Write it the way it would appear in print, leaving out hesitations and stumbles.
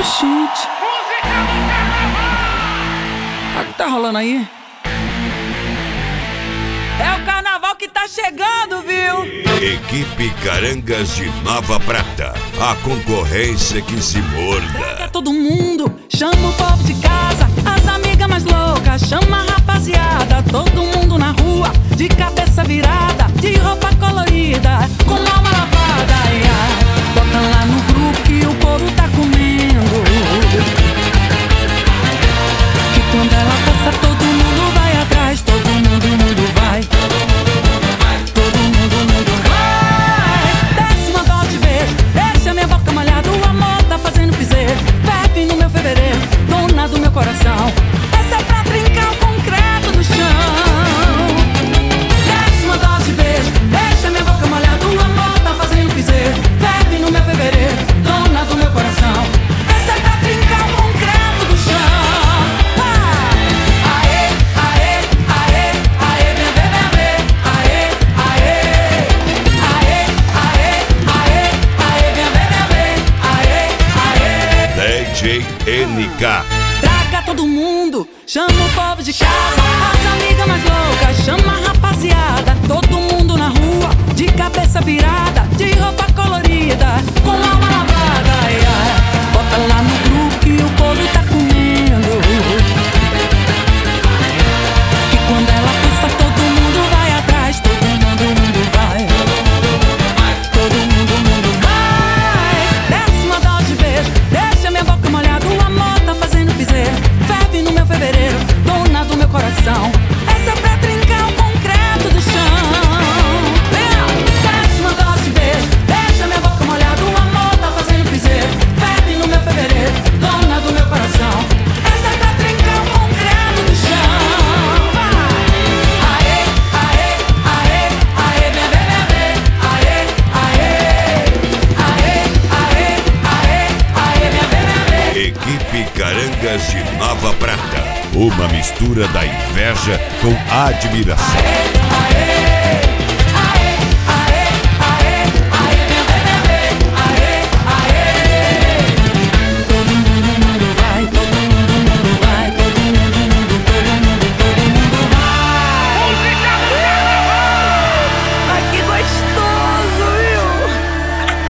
Oxente. O que tá rolando aí? É o carnaval que tá chegando, viu? Equipe Carangas de Nova Prata. A concorrência que se morda. Todo mundo, chama o povo de casa, as amigas mais loucas, chama a rapaziada. Todo mundo na rua, de cabeça virada, de roupa colorida, com alma lavada. Ai, ai. Bota lá no grupo que o couro tá comendo, que quando ela passa todo mundo vai atrás. Todo mundo vai. Todo mundo vai. Desce uma dó de vez, deixa minha boca molhada. O amor tá fazendo piseiro, bebe no meu fevereiro, dona do meu coração. Essa é pra trincar o concreto do chão. Desce uma dó de vez, deixa minha boca molhada. O amor tá fazendo piseiro, bebe no meu fevereiro, dona do meu coração. Essa é pra trincar o concreto do chão. Aê, aê, aê, aê, vem ver, vem ver. Aê, aê, aê, aê, aê, aê, vem ver, vem ver. Aê, aê. DJ NK. Traga todo mundo, chama o povo de casa, as amigas mais loucas, chama a rapaziada. Todo mundo na rua, de cabeça virada, de roupa colorida, com alma lavada. Ai, ai. Bota lá no grupo que o couro tá comendo, que quando ela passa todo mundo vai atrás. Todo mundo vai. Todo mundo vai. Desce uma dó de vez, deixa minha boca molhada. O amor tá fazendo piseiro, ferve no meu fevereiro, dona do meu coração. Essa é pra trincar o concreto do chão. Desce uma dó de vez, deixa minha boca molhada. O amor tá fazendo piseiro, ferve no meu fevereiro, dona do meu coração. Essa é pra trincar o concreto do chão. Vai. Aê, aê, aê, aê, vem ver, vem ver. Aê, aê, aê, aê, aê, aê, vem ver, vem ver. Equipe Carangas de Nova Prata. Uma mistura da inveja com a admiração. Aê, aê.